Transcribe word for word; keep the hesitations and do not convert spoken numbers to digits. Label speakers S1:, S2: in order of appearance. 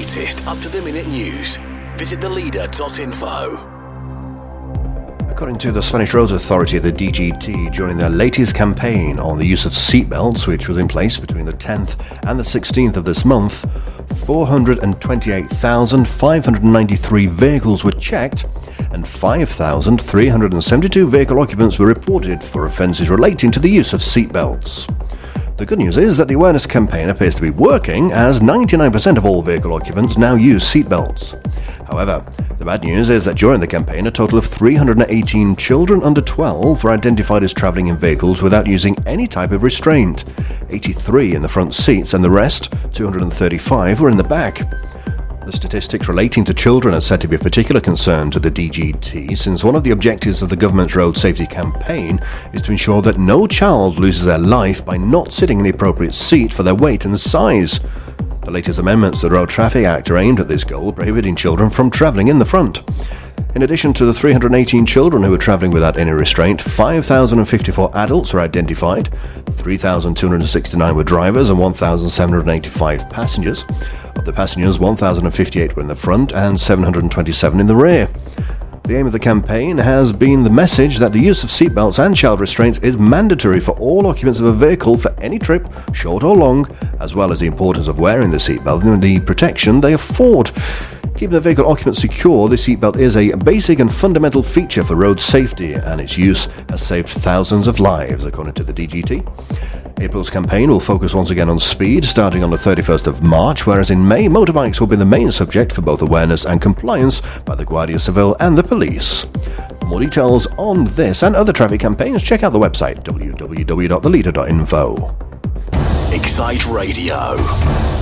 S1: latest up-to-the-minute news, visit the leader dot info.
S2: According to the Spanish Roads Authority, the D G T, during their latest campaign on the use of seatbelts, which was in place between the tenth and the sixteenth of this month, four hundred twenty-eight thousand five hundred ninety-three vehicles were checked and five thousand three hundred seventy-two vehicle occupants were reported for offences relating to the use of seatbelts. The good news is that the awareness campaign appears to be working, as ninety-nine percent of all vehicle occupants now use seatbelts. However, the bad news is that during the campaign, a total of three hundred eighteen children under twelve were identified as travelling in vehicles without using any type of restraint. eighty-three in the front seats, and the rest, two hundred thirty-five, were in the back. The statistics relating to children are said to be of particular concern to the D G T, since one of the objectives of the government's road safety campaign is to ensure that no child loses their life by not sitting in the appropriate seat for their weight and size. The latest amendments to the Road Traffic Act are aimed at this goal, prohibiting children from travelling in the front. In addition to the three hundred eighteen children who were travelling without any restraint, five thousand fifty-four adults were identified, three thousand two hundred sixty-nine were drivers and one thousand seven hundred eighty-five passengers. Of the passengers, one thousand fifty-eight were in the front and seven hundred twenty-seven in the rear. The aim of the campaign has been the message that the use of seatbelts and child restraints is mandatory for all occupants of a vehicle for any trip, short or long, as well as the importance of wearing the seatbelt and the protection they afford. Keeping the vehicle occupants secure, the seatbelt is a basic and fundamental feature for road safety, and its use has saved thousands of lives, according to the D G T. April's campaign will focus once again on speed, starting on the thirty-first of March, whereas in May, motorbikes will be the main subject for both awareness and compliance by the Guardia Civil and the police. For more details on this and other traffic campaigns, check out the website w w w dot the leader dot info.
S1: Excite Radio.